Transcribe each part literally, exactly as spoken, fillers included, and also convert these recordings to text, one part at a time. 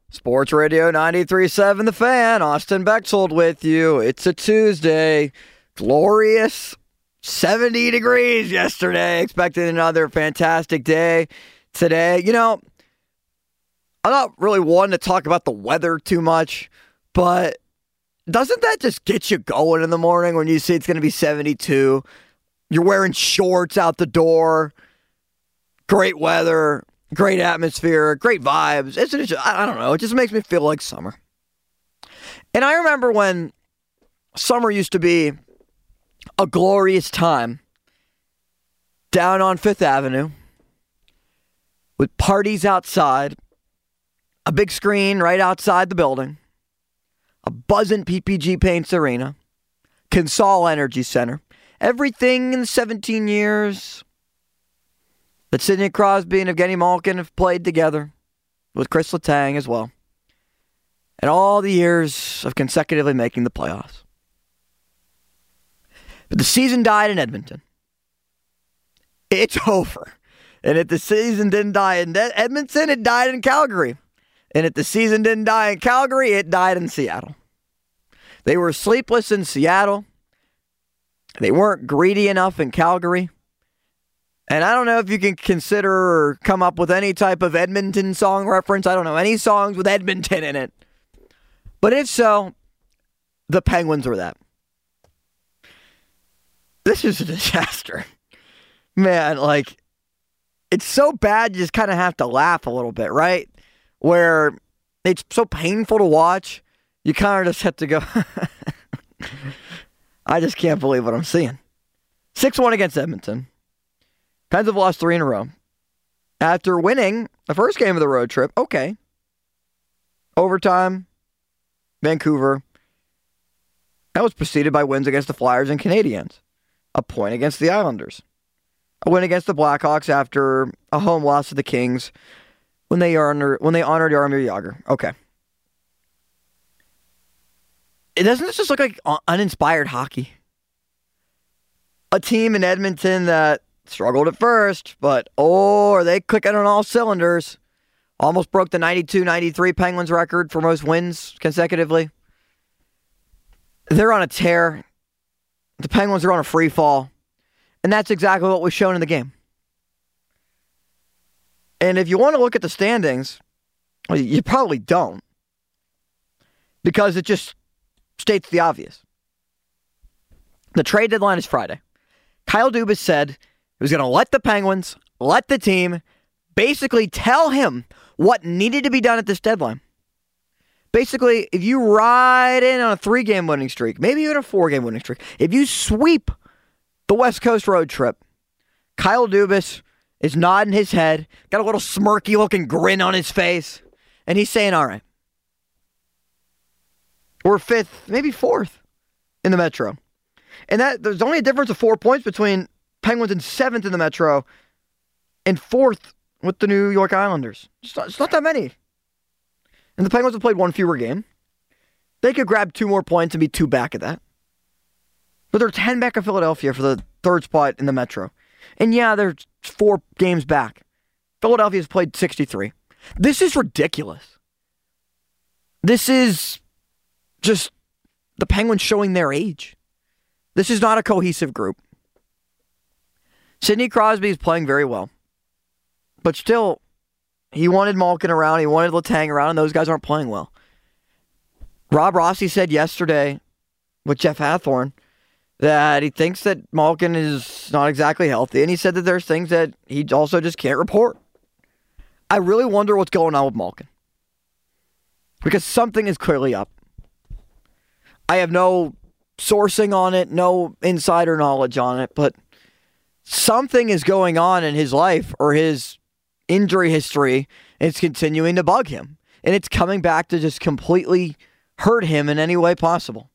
Sports Radio ninety-three point seven The Fan, Austin Bechtold with you. It's a Tuesday. Glorious seventy degrees yesterday. Expecting another fantastic day today. You know, I'm not really one to talk about the weather too much, but doesn't that just get you going in the morning when you see it's going to be seventy-two? You're wearing shorts out the door. Great weather. Great atmosphere, great vibes. It's, it's, I don't know. It just makes me feel like summer. And I remember when summer used to be a glorious time down on Fifth Avenue with parties outside, a big screen right outside the building, a buzzing P P G Paints Arena, Consol Energy Center. Everything in seventeen years that Sidney Crosby and Evgeny Malkin have played together with Chris Letang as well. And all the years of consecutively making the playoffs. But the season died in Edmonton. It's over. And if the season didn't die in Edmonton, it died in Calgary. And if the season didn't die in Calgary, it died in Seattle. They were sleepless in Seattle. They weren't greedy enough in Calgary. And I don't know if you can consider or come up with any type of Edmonton song reference. I don't know any songs with Edmonton in it. But if so, the Penguins were that. This is a disaster. Man, like, it's so bad you just kind of have to laugh a little bit, right? Where it's so painful to watch, you kind of just have to go, I just can't believe what I'm seeing. six one against Edmonton. Pens have lost three in a row. After winning the first game of the road trip, okay. Overtime, Vancouver. That was preceded by wins against the Flyers and Canadiens. A point against the Islanders. A win against the Blackhawks after a home loss to the Kings when they honored, when they honored Jaromir Jagr. Okay. It doesn't this just look like uninspired hockey? A team in Edmonton that struggled at first, but oh, are they clicking on all cylinders? Almost broke the ninety-two ninety-three Penguins record for most wins consecutively. They're on a tear. The Penguins are on a free fall. And that's exactly what was shown in the game. And if you want to look at the standings, well, you probably don't. Because it just states the obvious. The trade deadline is Friday. Kyle Dubas said he was going to let the Penguins, let the team, basically tell him what needed to be done at this deadline. Basically, if you ride in on a three-game winning streak, maybe even a four-game winning streak, if you sweep the West Coast road trip, Kyle Dubas is nodding his head, got a little smirky-looking grin on his face, and he's saying, all right, we're fifth, maybe fourth in the Metro. And that there's only a difference of four points between Penguins in seventh in the Metro and fourth with the New York Islanders. It's not, it's not that many. And the Penguins have played one fewer game. They could grab two more points and be two back at that. But they're ten back of Philadelphia for the third spot in the Metro. And yeah, they're four games back. Philadelphia's played sixty-three. This is ridiculous. This is just the Penguins showing their age. This is not a cohesive group. Sidney Crosby is playing very well. But still, he wanted Malkin around, he wanted Letang around, and those guys aren't playing well. Rob Rossi said yesterday with Jeff Hathorn that he thinks that Malkin is not exactly healthy, and he said that there's things that he also just can't report. I really wonder what's going on with Malkin. Because something is clearly up. I have no sourcing on it, no insider knowledge on it, but something is going on in his life or his injury history, and it's continuing to bug him. And it's coming back to just completely hurt him in any way possible.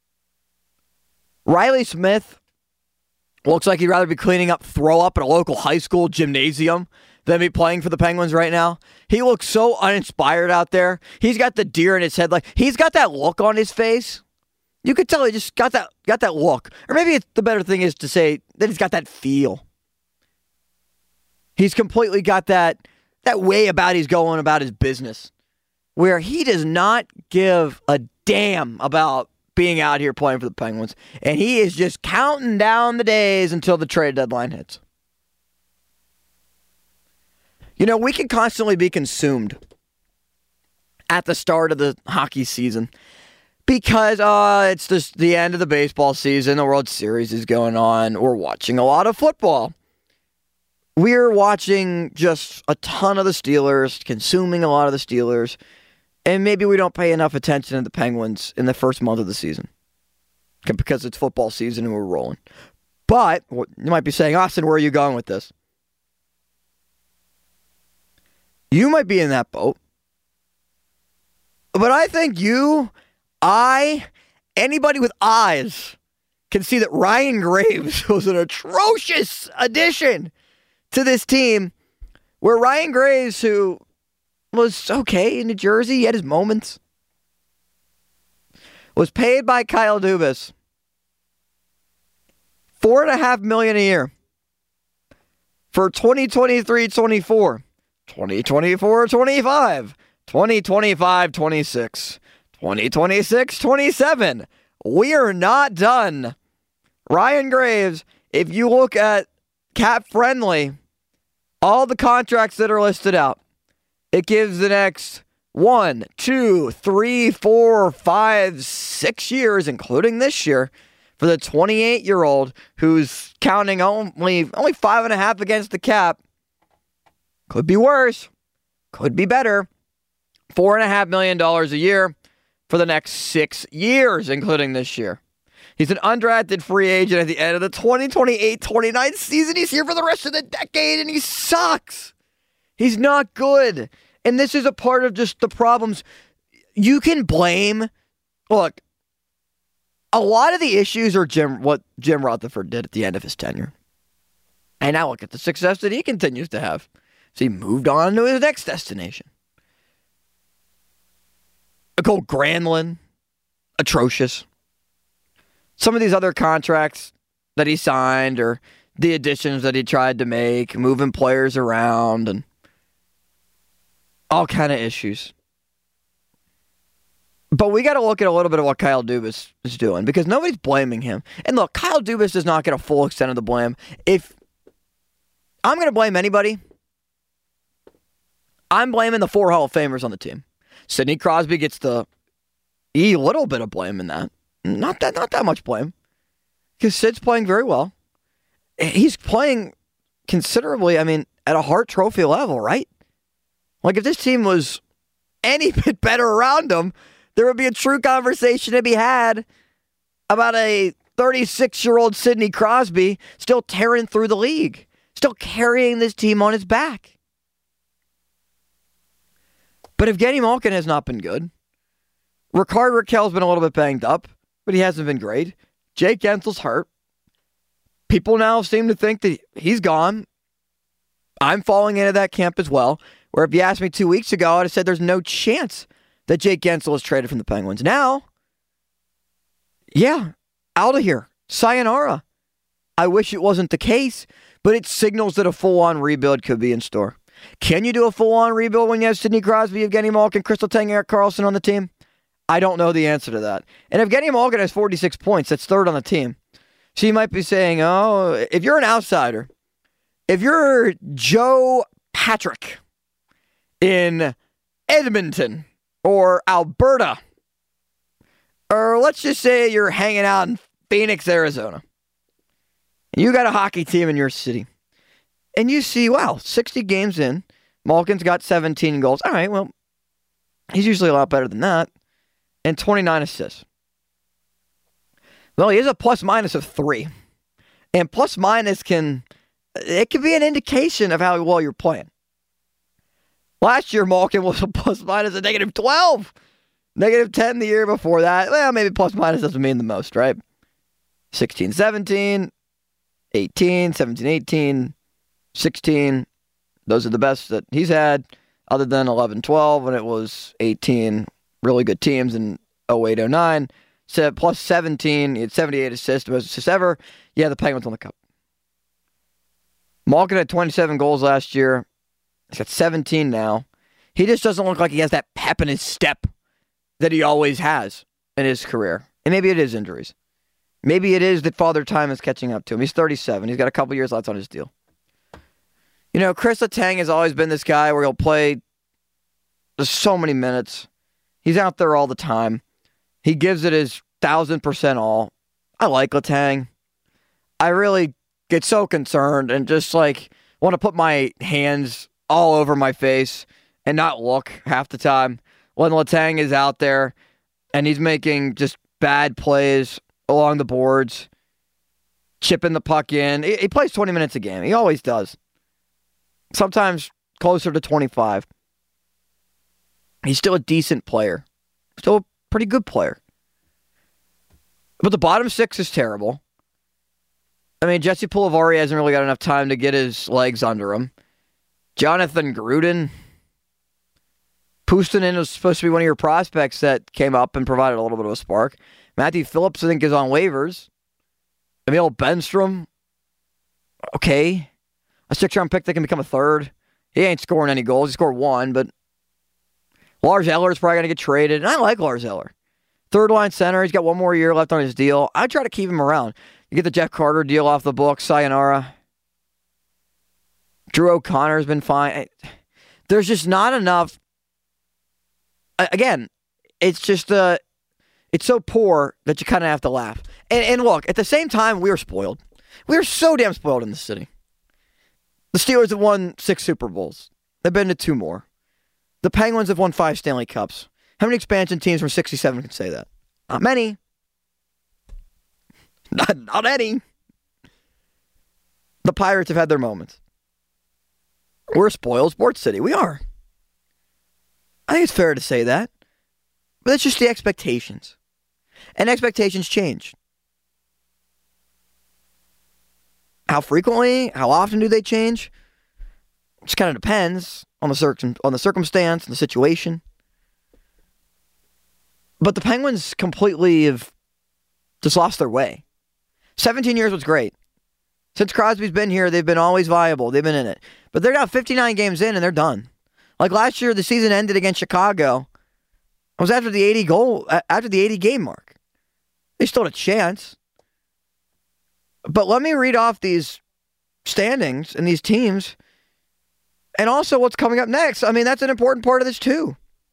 Riley Smith looks like he'd rather be cleaning up throw up at a local high school gymnasium than be playing for the Penguins right now. He looks so uninspired out there. He's got the deer in his head. Like, he's got that look on his face. You could tell he just got that got that look. Or maybe it's, the better thing is to say that he's got that feel. He's completely got that that way about he's going about his business. where he does not give a damn about being out here playing for the Penguins, and he is just counting down the days until the trade deadline hits. You know, we can constantly be consumed at the start of the hockey season because uh, it's just the end of the baseball season, the World Series is going on, we're watching a lot of football. We're watching just a ton of the Steelers, consuming a lot of the Steelers, and maybe we don't pay enough attention to the Penguins in the first month of the season because it's football season and we're rolling. But you might be saying, Austin, where are you going with this? You might be in that boat. But I think you, I, anybody with eyes can see that Ryan Graves was an atrocious addition to this team, where Ryan Graves, who was okay in New Jersey, he had his moments, was paid by Kyle Dubas four and a half million a year for twenty twenty-three twenty-four, twenty twenty-four twenty-five, twenty twenty-five twenty-six, twenty twenty-six twenty-seven. We are not done. Ryan Graves, if you look at Cap Friendly, all the contracts that are listed out, it gives the next one, two, three, four, five, six years, including this year, for the twenty-eight-year-old who's counting only only five and a half against the cap. Could be worse. Could be better. Four and a half million dollars a year for the next six years, including this year. He's an undrafted free agent at the end of the twenty twenty-eight twenty-nine season. He's here for the rest of the decade, and he sucks. He's not good. And this is a part of just the problems. You can blame, look, a lot of the issues are Jim, what Jim Rutherford did at the end of his tenure. And now look at the success that he continues to have. So he moved on to his next destination. Cole Granlund, atrocious. Some of these other contracts that he signed or the additions that he tried to make, moving players around and all kind of issues. But we got to look at a little bit of what Kyle Dubas is doing because nobody's blaming him. And look, Kyle Dubas does not get a full extent of the blame. If I'm going to blame anybody, I'm blaming the four Hall of Famers on the team. Sidney Crosby gets the a little bit of blame in that. Not that not that much blame. Because Sid's playing very well. He's playing considerably, I mean, at a Hart Trophy level, right? Like, if this team was any bit better around him, there would be a true conversation to be had about a thirty-six-year-old Sidney Crosby still tearing through the league, still carrying this team on his back. But Evgeny Malkin has not been good. Rickard Rakell's been a little bit banged up, but he hasn't been great. Jake Gensel's hurt. People now seem to think that he's gone. I'm falling into that camp as well, where if you asked me two weeks ago, I'd have said there's no chance that Jake Gensel is traded from the Penguins. Now, yeah, out of here. Sayonara. I wish it wasn't the case, but it signals that a full-on rebuild could be in store. Can you do a full-on rebuild when you have Sidney Crosby, Evgeny Malkin, Crystal Tang, Erik Karlsson on the team? I don't know the answer to that. And Evgeny Malkin has forty-six points. That's third on the team. So you might be saying, oh, if you're an outsider, if you're Joe Patrick in Edmonton or Alberta, or let's just say you're hanging out in Phoenix, Arizona, and you got a hockey team in your city, and you see, wow, sixty games in, Malkin's got seventeen goals. All right, well, he's usually a lot better than that. And twenty-nine assists. Well, he has a plus-minus of three. And plus-minus can, it can be an indication of how well you're playing. Last year, Malkin was a plus-minus of negative twelve. Negative ten the year before that. Well, maybe plus-minus doesn't mean the most, right? sixteen seventeen, eighteen, seventeen eighteen, sixteen. Those are the best that he's had, other than eleven twelve when it was eighteen really good teams in oh eight oh nine. So plus seventeen, he had seventy-eight assists, most assists ever. Yeah, the Penguins won the Cup. Malkin had twenty-seven goals last year. He's got seventeen now. He just doesn't look like he has that pep in his step that he always has in his career. And maybe it is injuries. Maybe it is that Father Time is catching up to him. He's thirty-seven. He's got a couple years left on his deal. You know, Chris Letang has always been this guy where he'll play just so many minutes. He's out there all the time. He gives it his thousand percent all. I like Letang. I really get so concerned and just like want to put my hands all over my face and not look half the time when Letang is out there and he's making just bad plays along the boards, chipping the puck in. He, he plays twenty minutes a game. He always does. Sometimes closer to twenty-five. He's still a decent player. Still a pretty good player. But the bottom six is terrible. I mean, Jesse Puljujarvi hasn't really got enough time to get his legs under him. Jonathan Gruden. Puustinen was supposed to be one of your prospects that came up and provided a little bit of a spark. Matthew Phillips, I think, is on waivers. Emil Benstrom. Okay. A six-round pick that can become a third. He ain't scoring any goals. He scored one, but Lars Eller is probably going to get traded. And I like Lars Eller. Third-line center. He's got one more year left on his deal. I'd try to keep him around. You get the Jeff Carter deal off the books. Sayonara. Drew O'Connor's been fine. There's just not enough. Again, it's just uh, it's so poor that you kind of have to laugh. And, and look, at the same time, we are spoiled. We are so damn spoiled in this city. The Steelers have won six Super Bowls. They've been to two more. The Penguins have won five Stanley Cups. How many expansion teams from sixty-seven can say that? Not many. Not, not any. The Pirates have had their moments. We're a spoiled sports city. We are. I think it's fair to say that. But it's just the expectations. And expectations change. How frequently? How often do they change? It just kind of depends on the circum on the circumstance and the situation. But the Penguins completely have just lost their way. seventeen years was great. Since Crosby's been here, they've been always viable. They've been in it. But they're now fifty-nine games in and they're done. Like last year, the season ended against Chicago. It was after the eighty goal, after the eighty game mark. They still had a chance. But let me read off these standings and these teams. And also what's coming up next. I mean, that's an important part of this too.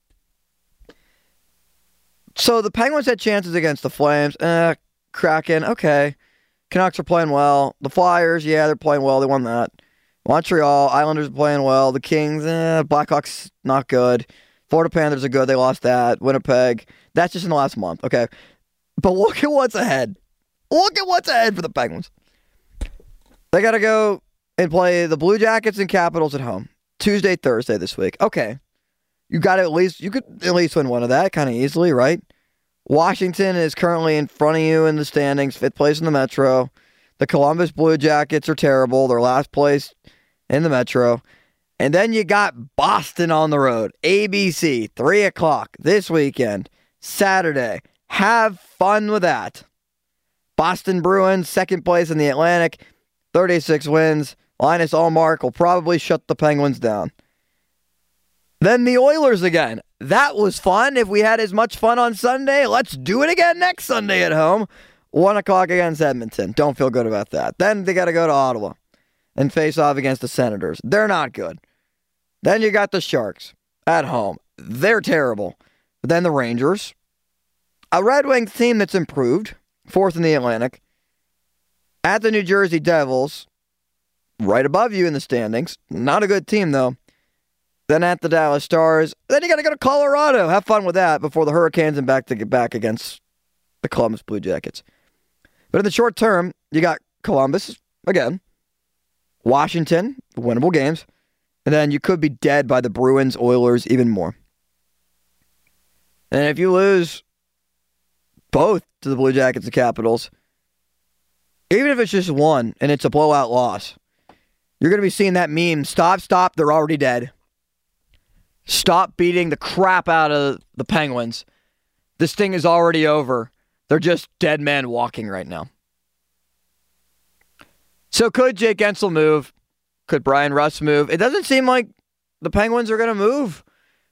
So the Penguins had chances against the Flames. Eh, Kraken, okay. Canucks are playing well. The Flyers, yeah, they're playing well. They won that. Montreal, Islanders are playing well. The Kings, eh, Blackhawks, not good. Florida Panthers are good. They lost that. Winnipeg, that's just in the last month, okay? But look at what's ahead. Look at what's ahead for the Penguins. They got to go and play the Blue Jackets and Capitals at home. Tuesday, Thursday this week. Okay. You got to at least, you could at least win one of that kind of easily, right? Washington is currently in front of you in the standings, fifth place in the Metro. The Columbus Blue Jackets are terrible. They're last place in the Metro. And then you got Boston on the road. A B C, three o'clock this weekend, Saturday. Have fun with that. Boston Bruins, second place in the Atlantic, thirty-six wins. Linus Ullmark will probably shut the Penguins down. Then the Oilers again. That was fun. If we had as much fun on Sunday, let's do it again next Sunday at home. One o'clock against Edmonton. Don't feel good about that. Then they got to go to Ottawa and face off against the Senators. They're not good. Then you got the Sharks at home. They're terrible. But then the Rangers. A Red Wings team that's improved. Fourth in the Atlantic. At the New Jersey Devils. Right above you in the standings. Not a good team, though. Then at the Dallas Stars. Then you got to go to Colorado. Have fun with that before the Hurricanes and back to get back against the Columbus Blue Jackets. But in the short term, you got Columbus, again. Washington, winnable games. And then you could be dead by the Bruins, Oilers, even more. And if you lose both to the Blue Jackets and Capitals, even if it's just one and it's a blowout loss, you're going to be seeing that meme, stop, stop, they're already dead. Stop beating the crap out of the Penguins. This thing is already over. They're just dead men walking right now. So could Jake Gensel move? Could Brian Rust move? It doesn't seem like the Penguins are going to move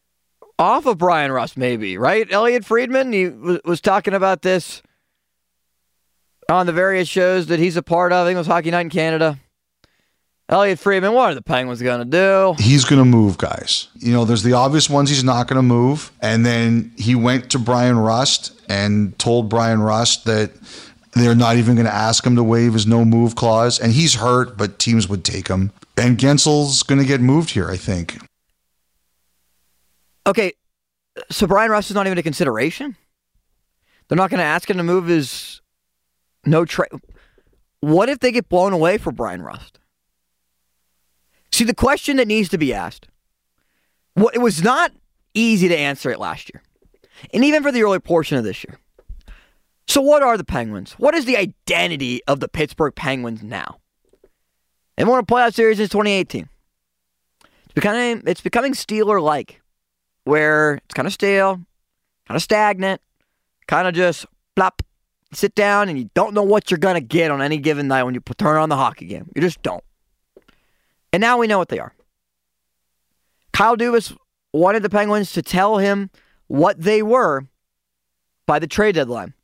off of Brian Rust, maybe, right? Elliot Friedman, he w- was talking about this on the various shows that he's a part of. I think it was Hockey Night in Canada. Elliot Friedman, what are the Penguins going to do? He's going to move guys. You know, there's the obvious ones he's not going to move. And then he went to Brian Rust and told Brian Rust that they're not even going to ask him to waive his no-move clause. And he's hurt, but teams would take him. And Gensel's going to get moved here, I think. Okay, so Brian Rust is not even a consideration? They're not going to ask him to move his no trade. What if they get blown away for Brian Rust? See, the question that needs to be asked, well, it was not easy to answer it last year, and even for the early portion of this year. So what are the Penguins? What is the identity of the Pittsburgh Penguins now? They won a playoff series since twenty eighteen. It's becoming, it's becoming Steeler-like, where it's kind of stale, kind of stagnant, kind of just plop. You sit down and you don't know what you're going to get on any given night when you turn on the hockey game. You just don't. And now we know what they are. Kyle Dubas wanted the Penguins to tell him what they were by the trade deadline.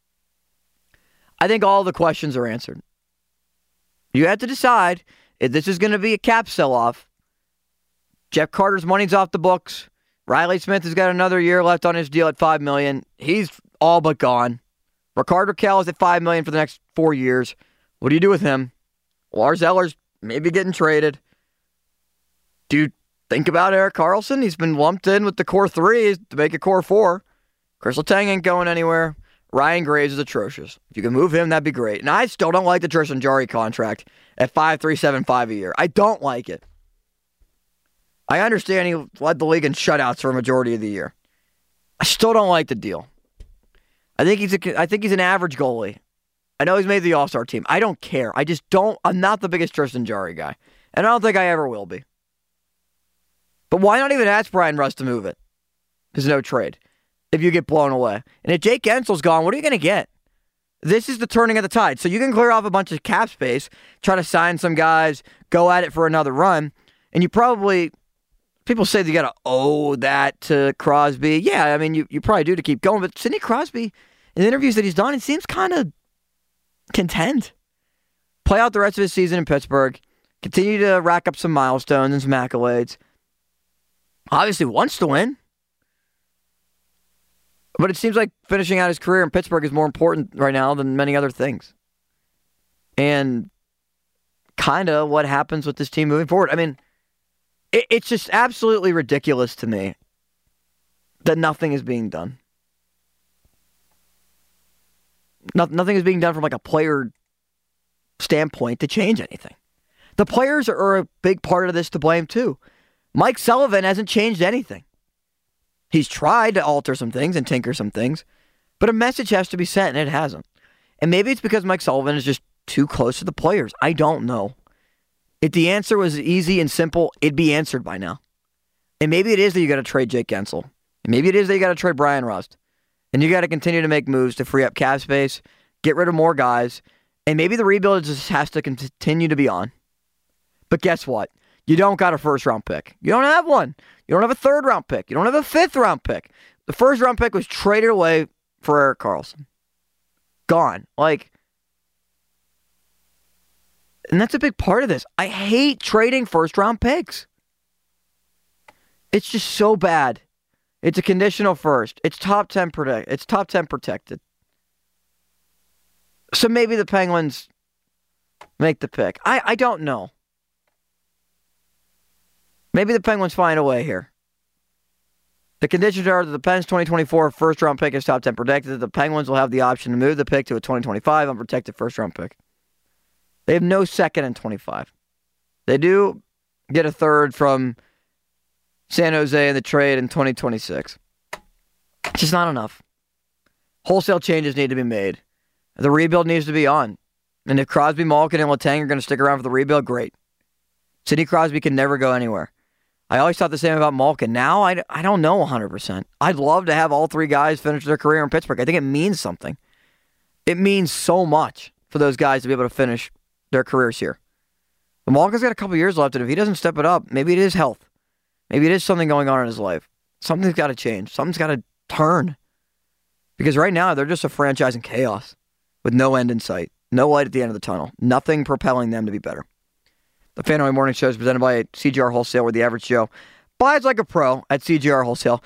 I think all the questions are answered. You have to decide if this is going to be a cap sell-off. Jeff Carter's money's off the books. Riley Smith has got another year left on his deal at five million dollars. He's all but gone. Rickard Rakell is at five million dollars for the next four years. What do you do with him? Lars Eller's maybe getting traded. Do you think about Erik Karlsson? He's been lumped in with the core three to make a core four. Chris Letang ain't going anywhere. Ryan Graves is atrocious. If you can move him, that'd be great. And I still don't like the Tristan Jarry contract at five three seven five a year. I don't like it. I understand he led the league in shutouts for a majority of the year. I still don't like the deal. I think he's a, I think he's an average goalie. I know he's made the All-Star team. I don't care. I just don't. I'm not the biggest Tristan Jarry guy. And I don't think I ever will be. But why not even ask Brian Rust to move it? There's no trade. If you get blown away. And if Jake Gensel's gone, what are you going to get? This is the turning of the tide. So you can clear off a bunch of cap space, try to sign some guys, go at it for another run, and you probably, people say you got to owe that to Crosby. Yeah, I mean, you, you probably do to keep going. But Sidney Crosby, in the interviews that he's done, it seems kind of content. Play out the rest of his season in Pittsburgh. Continue to rack up some milestones and some accolades. Obviously wants to win. But it seems like finishing out his career in Pittsburgh is more important right now than many other things. And kind of what happens with this team moving forward. I mean, it, it's just absolutely ridiculous to me that nothing is being done. No, nothing is being done from like a player standpoint to change anything. The players are a big part of this to blame too. Mike Sullivan hasn't changed anything. He's tried to alter some things and tinker some things, but a message has to be sent, and it hasn't. And maybe it's because Mike Sullivan is just too close to the players. I don't know. If the answer was easy and simple, it'd be answered by now. And maybe it is that you got to trade Jake Guentzel. And maybe it is that you got to trade Brian Rust. And you got to continue to make moves to free up cap space, get rid of more guys, and maybe the rebuild just has to continue to be on. But guess what? You don't got a first-round pick. You don't have one. You don't have a third-round pick. You don't have a fifth-round pick. The first-round pick was traded away for Erik Karlsson. Gone. Like, and that's a big part of this. I hate trading first-round picks. It's just so bad. It's a conditional first. It's top ten protect. It's top ten protected. So maybe the Penguins make the pick. I, I don't know. Maybe the Penguins find a way here. The conditions are that the Pens twenty twenty-four first-round pick is top ten protected. The Penguins will have the option to move the pick to a twenty twenty-five unprotected first-round pick. They have no second and twenty-five. They do get a third from San Jose in the trade in twenty twenty-six. It's just not enough. Wholesale changes need to be made. The rebuild needs to be on. And if Crosby, Malkin, and Letang are going to stick around for the rebuild, great. Sidney Crosby can never go anywhere. I always thought the same about Malkin. Now, I, I don't know one hundred percent. I'd love to have all three guys finish their career in Pittsburgh. I think it means something. It means so much for those guys to be able to finish their careers here. But Malkin's got a couple years left, and if he doesn't step it up, maybe it is health. Maybe it is something going on in his life. Something's got to change. Something's got to turn. Because right now, they're just a franchise in chaos with no end in sight, no light at the end of the tunnel, nothing propelling them to be better. The Fan Only Morning Show is presented by C G R Wholesale, where the average Joe buys like a pro at C G R Wholesale.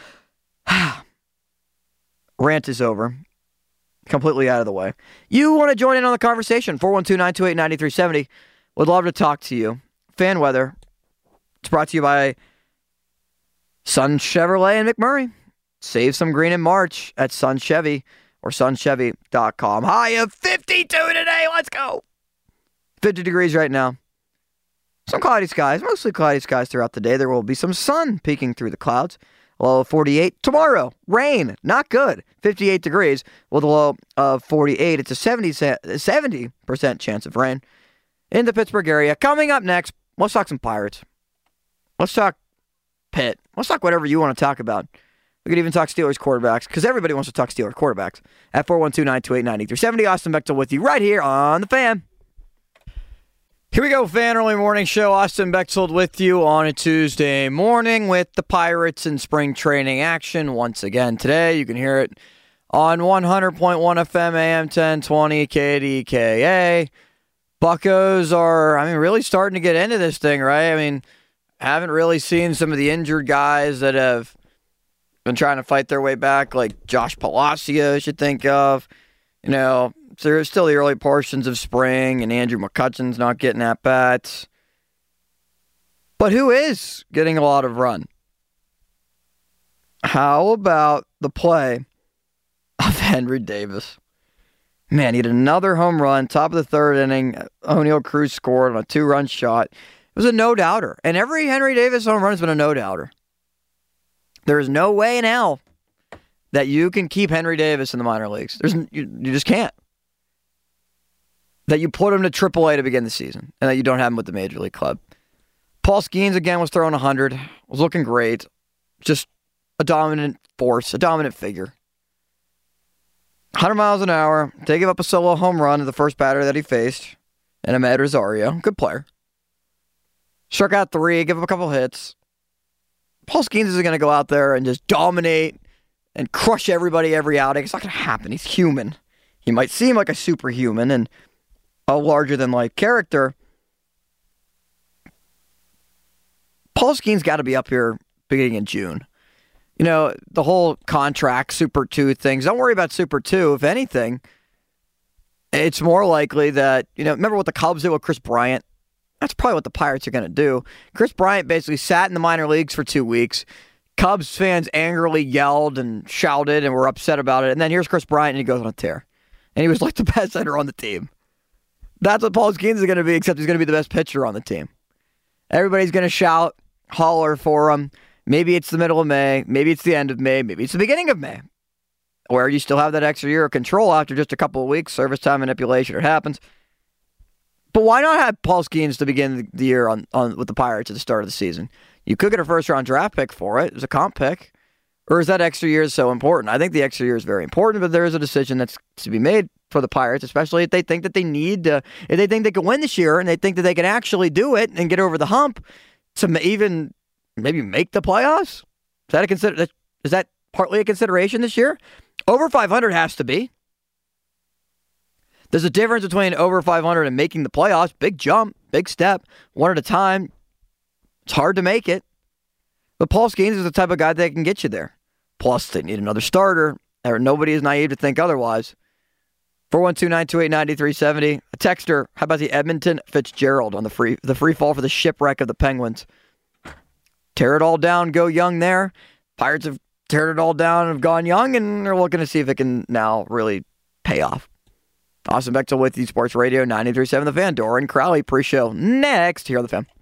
Rant is over. Completely out of the way. You want to join in on the conversation? four one two, nine two eight, nine three seven zero. Would love to talk to you. Fan Weather. It's brought to you by Sun Chevrolet and McMurray. Save some green in March at Sun Chevy or sun chevy dot com. High of fifty-two today. Let's go. fifty degrees right now. Some cloudy skies, mostly cloudy skies throughout the day. There will be some sun peeking through the clouds. Low of forty-eight. Tomorrow, rain. Not good. fifty-eight degrees with a low of forty-eight. It's a seventy percent chance of rain in the Pittsburgh area. Coming up next, let's talk some Pirates. Let's talk Pitt. Let's talk whatever you want to talk about. We could even talk Steelers quarterbacks, because everybody wants to talk Steelers quarterbacks. At four one two, nine two eight, nine three seven zero, Austin Bechtel with you right here on The Fan. Here we go, Fan Early Morning Show. Austin Bechtel with you on a Tuesday morning with the Pirates in spring training action once again today. You can hear it on one hundred point one F M, A M ten twenty, K D K A. Buccos are, I mean, really starting to get into this thing, right? I mean, haven't really seen some of the injured guys that have been trying to fight their way back, like Josh Palacios, you think of. You know, so there's still the early portions of spring, and Andrew McCutcheon's not getting at bats. But who is getting a lot of run? How about the play of Henry Davis? Man, he had another home run, top of the third inning. O'Neal Cruz scored on a two-run shot. It was a no-doubter. And every Henry Davis home run has been a no-doubter. There is no way in hell that you can keep Henry Davis in the minor leagues. There's you, you just can't. That you put him to triple A to begin the season, and that you don't have him with the Major League club. Paul Skeens, again, was throwing one hundred. Was looking great. Just a dominant force, a dominant figure. one hundred miles an hour. They give up a solo home run to the first batter that he faced, and Ahmed Rosario. Good player. Struck out three, give up a couple hits. Paul Skeens is going to go out there and just dominate and crush everybody every outing. It's not going to happen. He's human. He might seem like a superhuman and a larger-than-life character. Paul Skeens got to be up here beginning in June. You know, the whole contract, Super two things. Don't worry about Super two. If anything, it's more likely that, you know, remember what the Cubs did with Chris Bryant? That's probably what the Pirates are going to do. Chris Bryant basically sat in the minor leagues for two weeks. Cubs fans angrily yelled and shouted and were upset about it. And then here's Chris Bryant, and he goes on a tear. And he was like the best hitter on the team. That's what Paul Skeens is going to be, except he's going to be the best pitcher on the team. Everybody's going to shout, holler for him. Maybe it's the middle of May. Maybe it's the end of May. Maybe it's the beginning of May, where you still have that extra year of control after just a couple of weeks. Service time manipulation, it happens. But why not have Paul Skeens to begin the year on, on with the Pirates at the start of the season? You could get a first-round draft pick for it. It was a comp pick. Or is that extra year so important? I think the extra year is very important, but there is a decision that's to be made for the Pirates, especially if they think that they need to, if they think they can win this year and they think that they can actually do it and get over the hump to even maybe make the playoffs. Is that a consider? Is that partly a consideration this year? Over five hundred has to be. There's a difference between over five hundred and making the playoffs. Big jump, big step, one at a time. It's hard to make it. But Paul Skeens is the type of guy that can get you there. Plus, they need another starter. Or nobody is naive to think otherwise. four one two, nine two eight, nine three seven zero. A texter, how about the Edmonton Fitzgerald on the free the free fall for the shipwreck of the Penguins? Tear it all down, go young there. Pirates have teared it all down and have gone young, and they're looking to see if it can now really pay off. Austin Bechtel with you, Sports Radio ninety-three point seven The Fan. Doran Crowley pre-show next here on The Fan.